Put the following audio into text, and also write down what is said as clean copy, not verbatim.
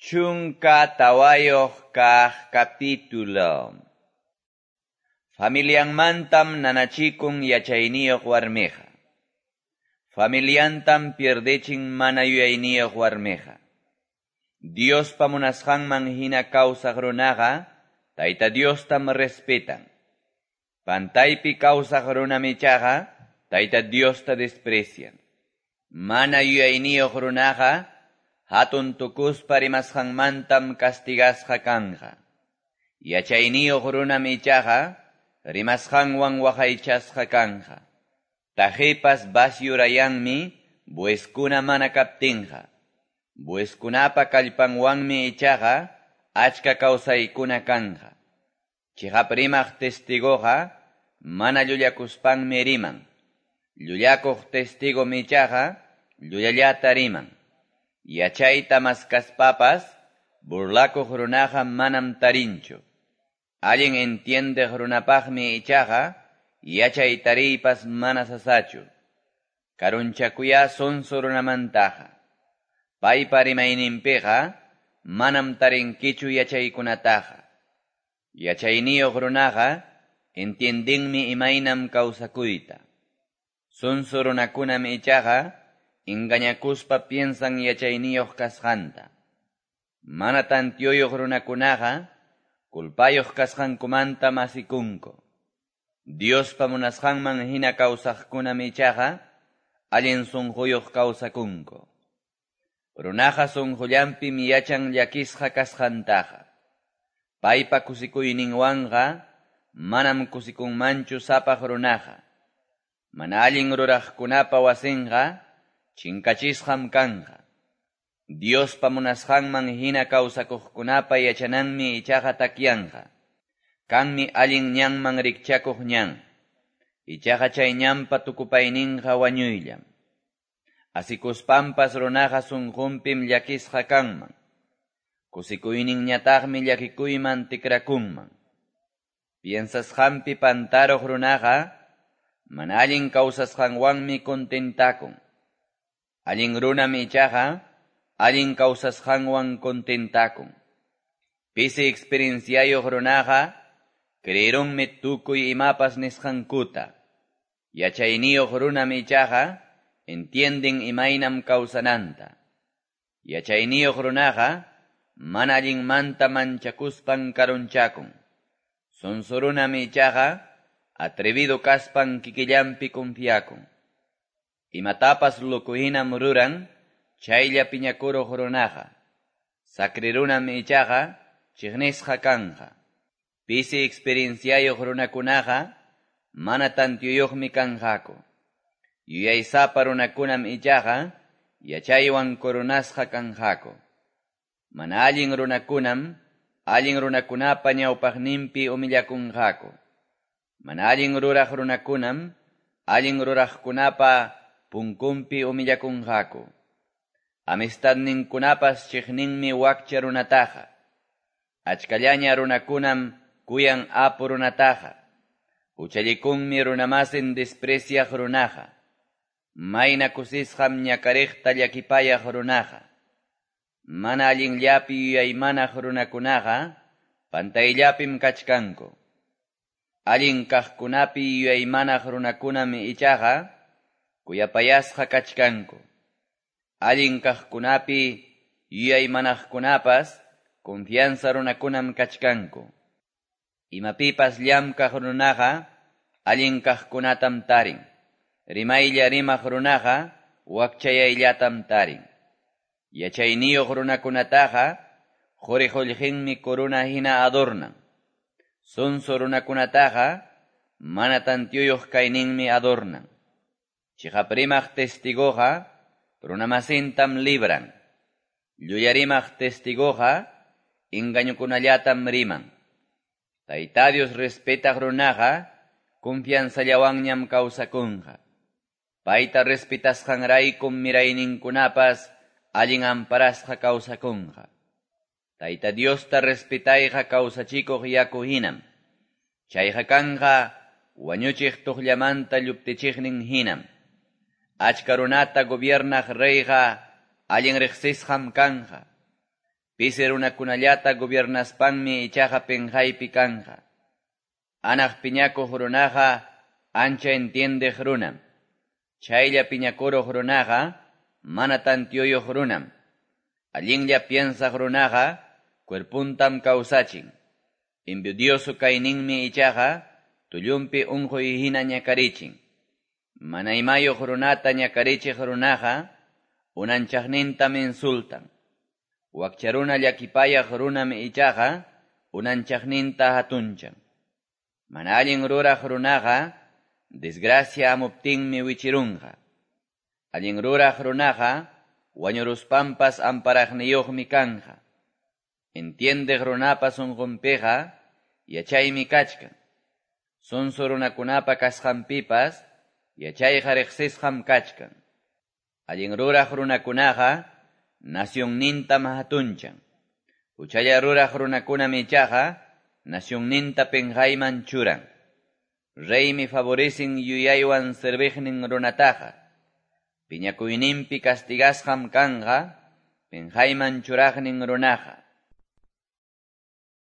Chunka tawayoq kaq capítulo. Familianmantam nanachikun yachayniyuq warmiqa. Familiantam pierdechin mana yuyayniyuq warmiqa. Diospa munasqanman hina kawsaq runaqa, Tayta Diostam respetan. Pantaypi kawsaq runamichaqa, Tayta Diosta desprecian. Mana yuyayniyuq runaqa, hatun tukuspa rimasqanmantam castigasqa kanqa. Yachayniyuq runamichaqa, rimasqanwan waqaychasqa kanqa. Tajipas basyurayanmi, bueskuna mana kaptinqa. Bueskunapa kallpanwanmi ichaqa, achka kawsaykuna kanqa. Chiqaprimaq testigoqa, mana llullakuspanmi riman. Llullakuq testigo michaqa, llulallata riman. Yachayta maskaspapas, burlakuq runaqa manam tarinchu. Allin entiendeq runapaqmi ichaqa, yachaytariypas mana sasachu. Karunchakuya sonso runamantaqa. Paypa rimayninpiqa, manam tarinkichu yachaykunataqa. Yachayniyuq runaqa, entiendinmi imaynam kawsakuyta. Sonso runakunam ichaqa, engañakuspa piensan yachayniyuq kasqanta. Mana tantiyuyuq runakunaqa, kulpayuq kasqankumanta masikunku. Diospa munasqanman hina kawsaqkunam ichaqa, allin sunquyuq kawsakunku. Runaqa sunqullanpi yachan llakisqa kasqantaqa. Paypa kusikuyninwanqa, manam kusikunmanchu sapaq runaqa. Mana allin ruraqkunapa wasinqa, chinkachisqam kanqa. Diospa munasqanman hina kawsakuqkunapa yachananmi ichaqa takyanqa. Kanmi allin ñanman rikchakuq ñan. Ichaqa chay ñanpa tukupayninqa wañuyllam. Asikuspampas runaqa sunqunpim llakisqa kanman. Kusikuyninñataqmi llakikuyman tikrakunman. Piensasqanpi pantaruq runaqa, mana allin kawsasqanwanmi kontentakun. Allin runam ichaqa, allin kawsasqanwan kontentakun. Pisi experienciayuq runaqa, creerunmi tukuy imapas nisqankuta. Yachayniyuq runam ichaqa, entienden imaynam kawsananta. Yachayniyuq runaqa, mana allinmanta manchakuspan karunchakun. Sonso runam ichaqa, atrevido kaspan kikillampi confiakun. Imatapas lukuhinam ruran, chaylla piñakuruq runaqa. Sakri runam ichaqa, chiqnisqa kanqa. Pisi experienciayuq runakunaqa, mana tantiyuqmi kanqaku. Yuyaysapa runakunam ichaqa, yachaywan korunasqa kanqaku. Mana allin runakunam, allin runakunapa ñawpaqninpi umillakunqaku. Mana allin ruraq runakunam, allin ruraqkunapa punkunpi umillakunqaku. Amistadninkunapas chiqninmi wakcha runataqa. Achkallaña runakunam kuyan apu runataqa. Uchallikunmi runamasin despreciaq runaqa. Mayna kusisqam ñakariqta llakipayaq runaqa. Mana allinllapi yuyaymanaq runakunaqa, pantayllapim kachkanku. Allin kaqkunapi yuyaymanaq runakunam ichaqa, kuyapayasqa kachkanku. Allin kaqkunapi yuyaymanaqkunapas, confianza runakunam kachkanku. Imapipas llamkaq runaqa, allin kaqkunatam tarin. Rimaylla rimaq runaqa, wakchayayllatam tarin. Yachayniyuq runakunataqa, quriqullqinmi corona hina adornan. Sonso runakunataqa, mana tantiyuyuq kayninmi adornan. Chiqaprimaq testigoqa, runamasintam libran. Llularimaq testigoqa, engañukunallatam riman. Tayta Dios respetaq runaqa, confianzallawanñam kawsakunqa. Payta respetasqanraykum mirayninkunapas, allin amparasqa kawsakunqa. Tayta Diosta respetayqa kawsachikuq yaku hinam. Chayqa kanqa, wañuchiq tuqllamanta lluptichiqnin hinam. Achka runata gobiernaq reyqa, allin riqsisqam kanqa. Pisi runakunallata gobiernaspanmi ichaqa penjaypi kanja. Anaq piñakuq runaqa ancha entiendeq runam. Chaylla piñakuruq runaqa mana tantiyuq runam. Allinlla piensaq runaqa cuerpuntam kawsachin. Envidioso kayninmi ichaqa tullumpi unquy hina ñakarichin. Mana imayuq runata ñakarichiq runaqa unanchaqnintam insultan. Wakcharuna llakipayaq runam ichaqa unanchaqninta hatunchan. Mana allin ruraq runaqa desgracia amuptinmi wichirunqa. Allin ruraq runaqa wañuruspampas amparaqniyuqmi kanja. Entiendeq runapa sunqunpiqa yachaymi kachkan. Sunsu runakunapa kasqanpipas yachayqa riqsisqam kachkan. Allin ruraq runakunaqa nasyunnintam hatunchan. Uchalla ruraq runakunam ichaqa nasyunninta penjayman churan. Reymi favorecin yuyaywan serviqnin runataqa. Piñakuyninpi castigasqam kanja penjayman churaqnin runaqa.